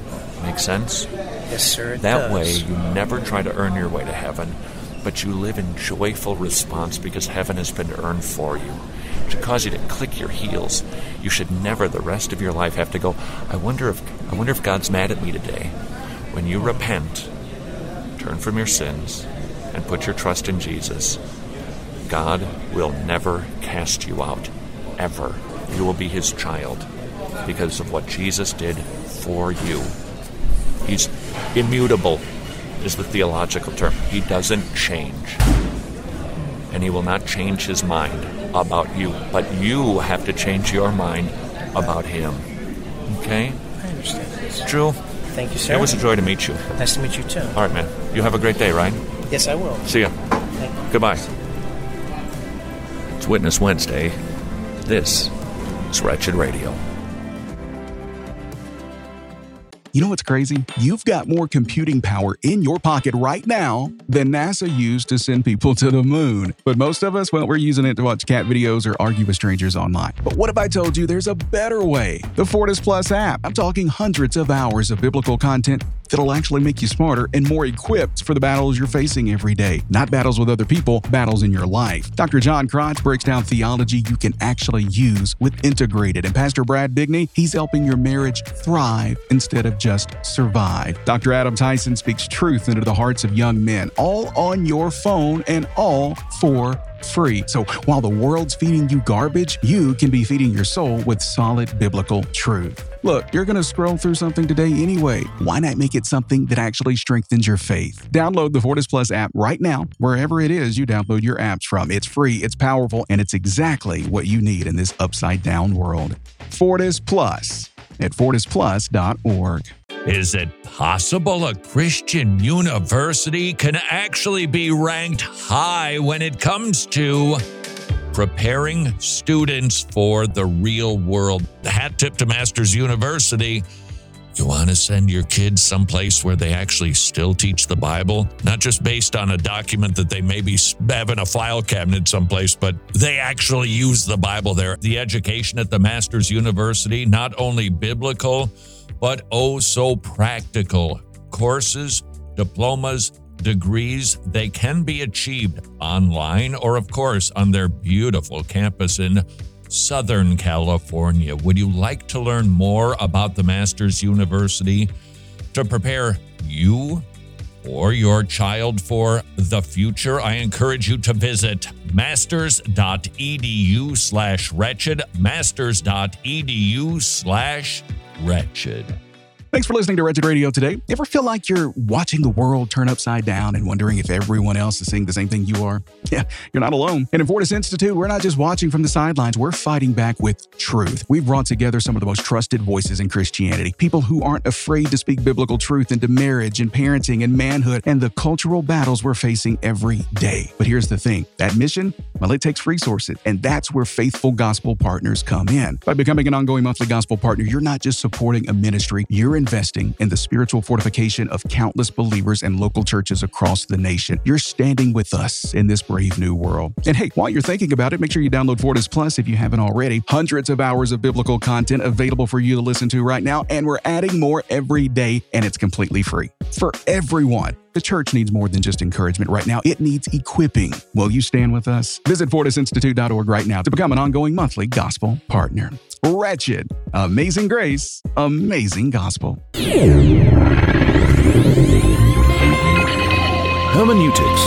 Make sense? Yes, sir. That way, you never try to earn your way to heaven, but you live in joyful response because heaven has been earned for you. It should cause you to click your heels. You should never, the rest of your life, have to go, I wonder if God's mad at me today. When you repent, turn from your sins, and put your trust in Jesus, God will never cast you out, ever. You will be his child because of what Jesus did for you. He's immutable, is the theological term. He doesn't change. And he will not change his mind about you. But you have to change your mind about him. Okay? I understand. Drew? Thank you, sir. It was a joy to meet you. Nice to meet you, too. All right, man. You have a great day, right? Yes, I will. See ya. Thank you. Goodbye. It's Witness Wednesday. This is Wretched Radio. You know what's crazy? You've got more computing power in your pocket right now than NASA used to send people to the moon. But most of us, well, we're using it to watch cat videos or argue with strangers online. But what if I told you there's a better way? The Fortis Plus app. I'm talking hundreds of hours of biblical content that'll actually make you smarter and more equipped for the battles you're facing every day. Not battles with other people, battles in your life. Dr. John Crotch breaks down theology you can actually use with Integrated. And Pastor Brad Bigney, he's helping your marriage thrive instead of just survive. Dr. Adam Tyson speaks truth into the hearts of young men, all on your phone and all for free. So while the world's feeding you garbage, you can be feeding your soul with solid biblical truth. Look, you're going to scroll through something today anyway. Why not make it something that actually strengthens your faith? Download the Fortis Plus app right now, wherever it is you download your apps from. It's free, it's powerful, and it's exactly what you need in this upside-down world. Fortis Plus at fortisplus.org. Is it possible a Christian university can actually be ranked high when it comes to preparing students for the real world? Hat tip to Masters University. You want to send your kids someplace where they actually still teach the Bible? Not just based on a document that they maybe have in a file cabinet someplace, but they actually use the Bible there. The education at the Masters University, not only biblical, but oh so practical. Courses, diplomas, degrees, they can be achieved online or, of course, on their beautiful campus in Southern California. Would you like to learn more about the Masters University to prepare you or your child for the future? I encourage you to visit masters.edu/wretched, masters.edu/wretched. Thanks for listening to Wretched Radio today. Ever feel like you're watching the world turn upside down and wondering if everyone else is seeing the same thing you are? Yeah, you're not alone. And at Fortis Institute, we're not just watching from the sidelines, we're fighting back with truth. We've brought together some of the most trusted voices in Christianity, people who aren't afraid to speak biblical truth into marriage and parenting and manhood and the cultural battles we're facing every day. But here's the thing, that mission, well, it takes resources, and that's where faithful gospel partners come in. By becoming an ongoing monthly gospel partner, you're not just supporting a ministry, you're investing in the spiritual fortification of countless believers and local churches across the nation. You're standing with us in this brave new world. And hey, while you're thinking about it, make sure you download Fortis Plus if you haven't already. Hundreds of hours of biblical content available for you to listen to right now, and we're adding more every day, and it's completely free. For everyone. The church needs more than just encouragement right now. It needs equipping. Will you stand with us? Visit fortisinstitute.org right now to become an ongoing monthly gospel partner. Wretched, amazing grace, amazing gospel. Hermeneutics.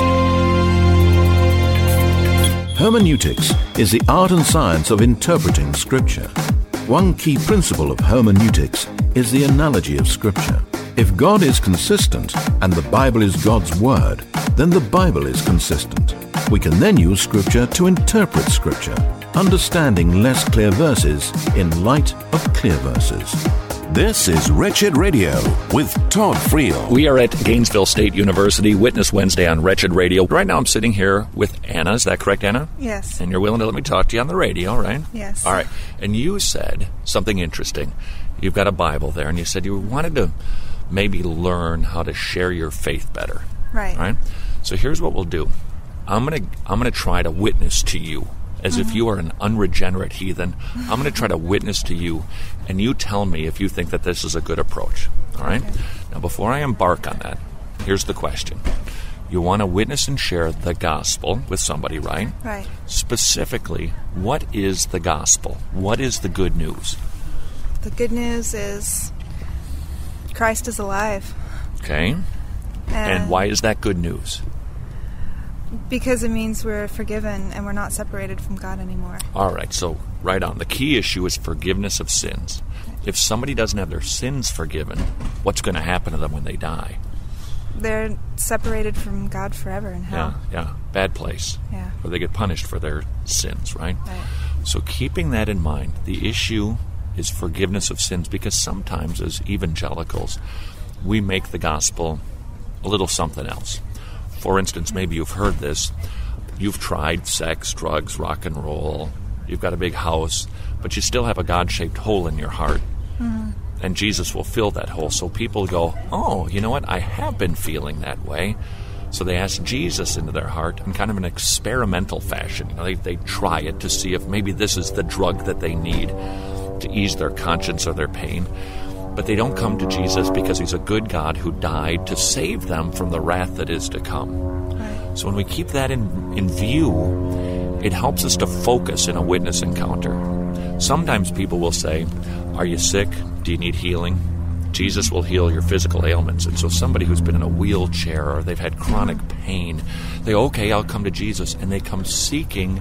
Hermeneutics is the art and science of interpreting Scripture. One key principle of hermeneutics is the analogy of Scripture. If God is consistent and the Bible is God's Word, then the Bible is consistent. We can then use Scripture to interpret Scripture, understanding less clear verses in light of clear verses. This is Wretched Radio with Todd Friel. We are at Gainesville State University, Witness Wednesday on Wretched Radio. Right now I'm sitting here with Anna. Is that correct, Anna? Yes. And you're willing to let me talk to you on the radio, right? Yes. All right. And you said something interesting. You've got a Bible there, and you said you wanted to maybe learn how to share your faith better. Right. Right? So here's what we'll do. I'm gonna try to witness to you as if you are an unregenerate heathen. I'm going to try to witness to you, and you tell me if you think that this is a good approach. All All right? Now, before I embark on that, here's the question. You want to witness and share the gospel with somebody, right? Right. Specifically, what is the gospel? What is the good news? The good news is Christ is alive. Okay. And why is that good news? Because it means we're forgiven and we're not separated from God anymore. All right, so right on. The key issue is forgiveness of sins. If somebody doesn't have their sins forgiven, what's going to happen to them when they die? They're separated from God forever in hell. Yeah. Bad place. Yeah. Where they get punished for their sins, right? Right. So keeping that in mind, the issue is forgiveness of sins, because sometimes as evangelicals, we make the gospel a little something else. For instance, maybe you've heard this. You've tried sex, drugs, rock and roll. You've got a big house, but you still have a God-shaped hole in your heart. Mm-hmm. And Jesus will fill that hole. So people go, oh, you know what? I have been feeling that way. So they ask Jesus into their heart in kind of an experimental fashion. You know, they try it to see if maybe this is the drug that they need to ease their conscience or their pain. But they don't come to Jesus because he's a good God who died to save them from the wrath that is to come. Right. So when we keep that in view, it helps us to focus in a witness encounter. Sometimes people will say, are you sick? Do you need healing? Jesus will heal your physical ailments. And so somebody who's been in a wheelchair or they've had chronic pain, they go, okay, I'll come to Jesus. And they come seeking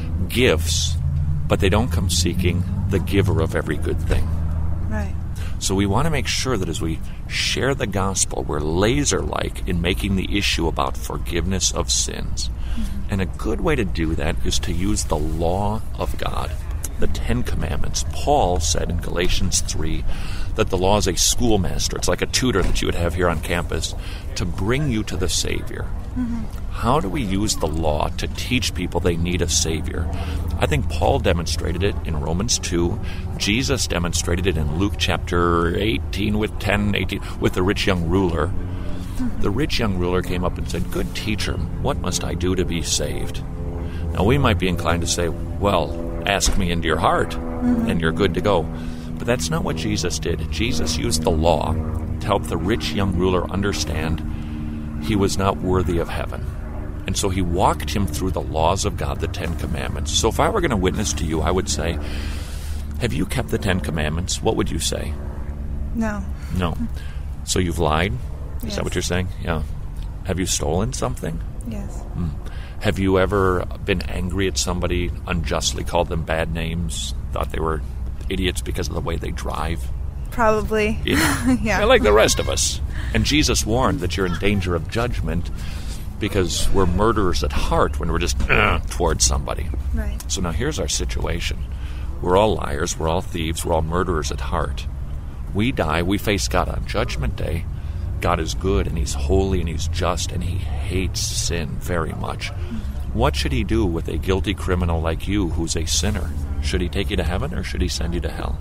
gifts, but they don't come seeking the giver of every good thing. Right. So we want to make sure that as we share the gospel, we're laser-like in making the issue about forgiveness of sins. Mm-hmm. And a good way to do that is to use the law of God, the Ten Commandments. Paul said in Galatians 3 that the law is a schoolmaster. It's like a tutor that you would have here on campus to bring you to the Savior. Mm-hmm. How do we use the law to teach people they need a Savior? I think Paul demonstrated it in Romans 2. Jesus demonstrated it in Luke chapter 18 with the rich young ruler. Mm-hmm. The rich young ruler came up and said, good teacher, what must I do to be saved? Now we might be inclined to say, well, ask me into your heart, and you're good to go. But that's not what Jesus did. Jesus used the law to help the rich young ruler understand he was not worthy of heaven. And so he walked him through the laws of God, the Ten Commandments. So if I were going to witness to you, I would say, have you kept the Ten Commandments? What would you say? No. No. So you've lied? Yes. Is that what you're saying? Yeah. Have you stolen something? Yes. Have you ever been angry at somebody, unjustly called them bad names, thought they were idiots because of the way they drive? Probably. Yeah. Like the rest of us. And Jesus warned that you're in danger of judgment because we're murderers at heart when we're just towards somebody. Right. So now here's our situation. We're all liars, we're all thieves, we're all murderers at heart. We die, we face God on Judgment Day. God is good, and he's holy, and he's just, and he hates sin very much. What should he do with a guilty criminal like you who's a sinner? Should he take you to heaven, or should he send you to hell?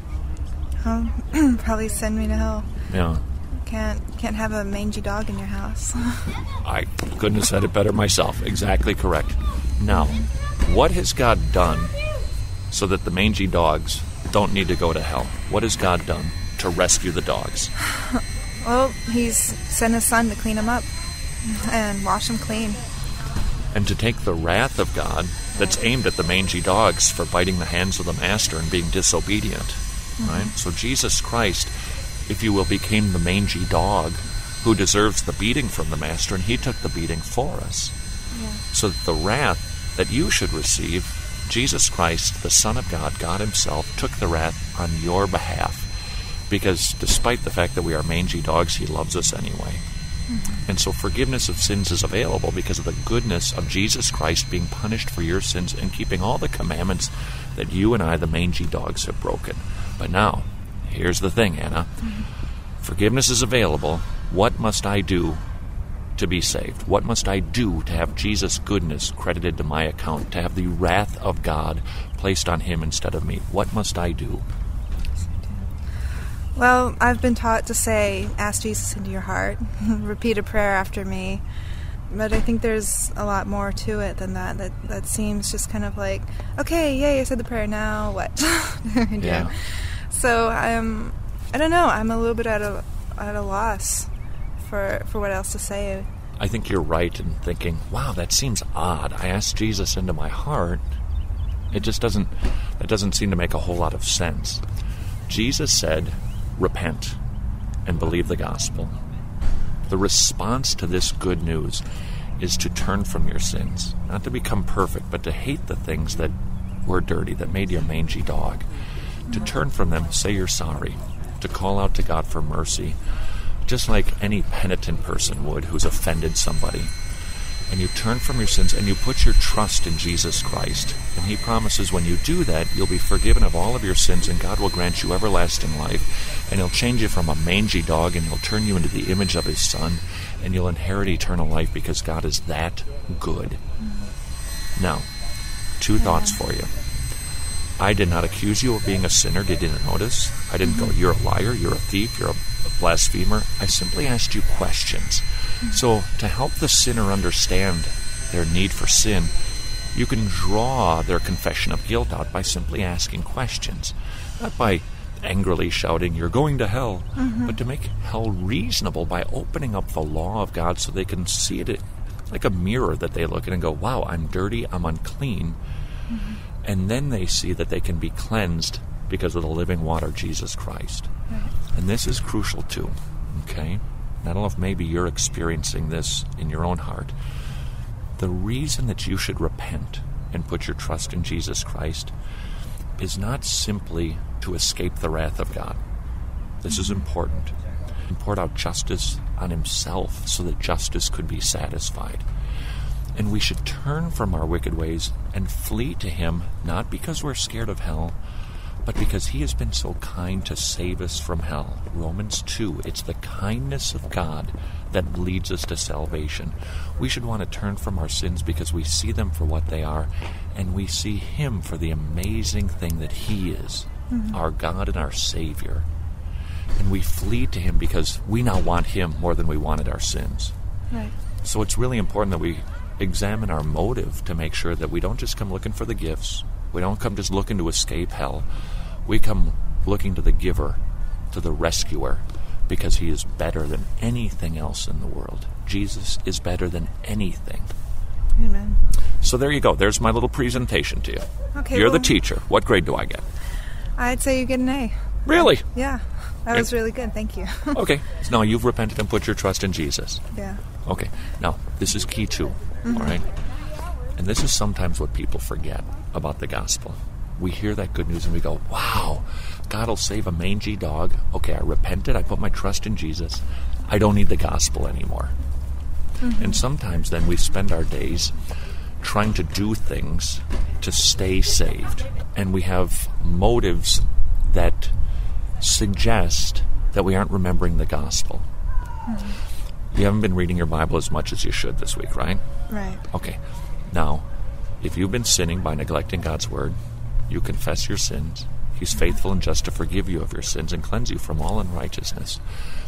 Probably send me to hell. Yeah. Can't have a mangy dog in your house. I couldn't have said it better myself. Exactly correct. Now, what has God done so that the mangy dogs don't need to go to hell? What has God done to rescue the dogs? Well, he's sent his son to clean them up and wash them clean. And to take the wrath of God that's aimed at the mangy dogs for biting the hands of the master and being disobedient. Mm-hmm. Right? So Jesus Christ, if you will, became the mangy dog who deserves the beating from the master, and he took the beating for us. Yeah. So that the wrath that you should receive, Jesus Christ, the Son of God, God himself, took the wrath on your behalf. Because despite the fact that we are mangy dogs, he loves us anyway. Mm-hmm. And so forgiveness of sins is available because of the goodness of Jesus Christ being punished for your sins and keeping all the commandments that you and I, the mangy dogs, have broken. But now, here's the thing, Anna. Mm-hmm. Forgiveness is available. What must I do to be saved? What must I do to have Jesus' goodness credited to my account, to have the wrath of God placed on him instead of me? What must I do? Well, I've been taught to say, ask Jesus into your heart, repeat a prayer after me. But I think there's a lot more to it than that. That seems just kind of like, okay, yay, I said the prayer, now what? Yeah. So I don't know, I'm a little bit at at a loss for what else to say. I think you're right in thinking, wow, that seems odd. I asked Jesus into my heart. It doesn't seem to make a whole lot of sense. Jesus said, repent and believe the gospel. The response to this good news is to turn from your sins, not to become perfect, but to hate the things that were dirty, that made you a mangy dog. To turn from them, say you're sorry, to call out to God for mercy, just like any penitent person would who's offended somebody. And you turn from your sins and you put your trust in Jesus Christ. And he promises when you do that, you'll be forgiven of all of your sins and God will grant you everlasting life. And he'll change you from a mangy dog and he'll turn you into the image of his Son. And you'll inherit eternal life because God is that good. Now, 2 thoughts for you. I did not accuse you of being a sinner. Did you notice? I didn't go, you're a liar, you're a thief, you're a blasphemer. I simply asked you questions. So to help the sinner understand their need for sin, you can draw their confession of guilt out by simply asking questions. Not by angrily shouting, you're going to hell, but to make hell reasonable by opening up the law of God so they can see it like a mirror that they look at and go, wow, I'm dirty, I'm unclean. And then they see that they can be cleansed because of the living water, Jesus Christ. Right. And this is crucial too, okay? I don't know if maybe you're experiencing this in your own heart. The reason that you should repent and put your trust in Jesus Christ is not simply to escape the wrath of God. This is important. He poured out justice on himself so that justice could be satisfied. And we should turn from our wicked ways and flee to him, not because we're scared of hell, but because he has been so kind to save us from hell. Romans 2, it's the kindness of God that leads us to salvation. We should want to turn from our sins because we see them for what they are, and we see him for the amazing thing that he is, our God and our Savior. And we flee to him because we now want him more than we wanted our sins. Right. So it's really important that we examine our motive to make sure that we don't just come looking for the gifts. We don't come just looking to escape hell. We come looking to the giver, to the rescuer, because he is better than anything else in the world. Jesus is better than anything. Amen. So there you go. There's my little presentation to you. Okay, You're the teacher. What grade do I get? I'd say you get an A. Really? Yeah. That was really good. Thank you. Okay. So now you've repented and put your trust in Jesus. Yeah. Okay. Now, this is key too. All right? And this is sometimes what people forget about the gospel. We hear that good news and we go, wow, God will save a mangy dog. Okay, I repented. I put my trust in Jesus. I don't need the gospel anymore. And sometimes then we spend our days trying to do things to stay saved. And we have motives that suggest that we aren't remembering the gospel. You haven't been reading your Bible as much as you should this week, right? Right. Okay. Now, if you've been sinning by neglecting God's word, you confess your sins. He's faithful and just to forgive you of your sins and cleanse you from all unrighteousness.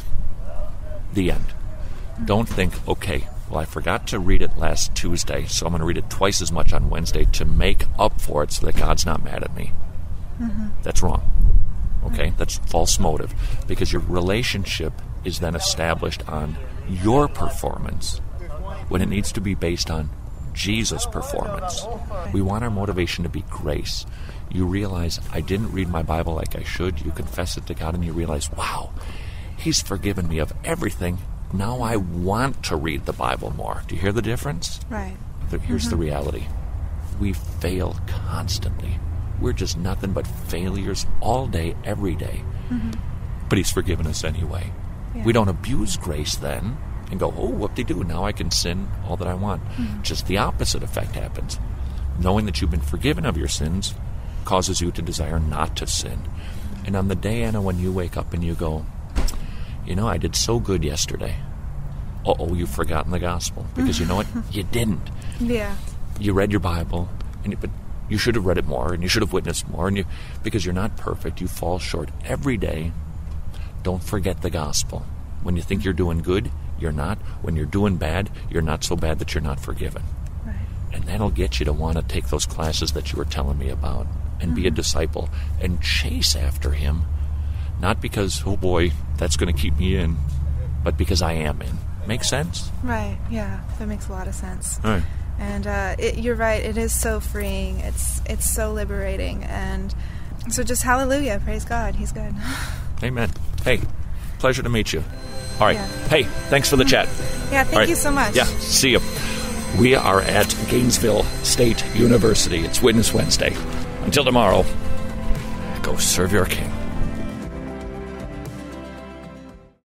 The end. Don't think, okay, well, I forgot to read it last Tuesday, so I'm going to read it twice as much on Wednesday to make up for it so that God's not mad at me. That's wrong. Okay? That's false motive, because your relationship is then established on your performance when it needs to be based on Jesus' performance. We want our motivation to be grace. You realize, I didn't read my Bible like I should. You confess it to God and you realize, wow, he's forgiven me of everything. Now I want to read the Bible more. Do you hear the difference? Right. Here's the reality. We fail constantly. We're just nothing but failures all day, every day. But he's forgiven us anyway. Yeah. We don't abuse grace then and go, oh, whoop-de-doo, now I can sin all that I want. Just the opposite effect happens. Knowing that you've been forgiven of your sins causes you to desire not to sin. And on the day, Anna, when you wake up and you go, you know, I did so good yesterday. Uh-oh, you've forgotten the gospel. Because you know what? You didn't. Yeah. You read your Bible, but you should have read it more, and you should have witnessed more, and because you're not perfect, you fall short every day. Don't forget the gospel. When you think you're doing good, you're not. When you're doing bad, you're not so bad that you're not forgiven. Right. And that'll get you to want to take those classes that you were telling me about and be a disciple and chase after him, Not because, oh boy, that's going to keep me in, but because I am in. Make sense? Right, yeah. That makes a lot of sense. All right. And you're right, it is so freeing. It's so liberating. And so just hallelujah, praise God, he's good. Amen. Hey, pleasure to meet you. All right. Yeah. Hey, thanks for the chat. Yeah, thank you so much. Yeah, see you. We are at Gainesville State University. It's Witness Wednesday. Until tomorrow, go serve your king.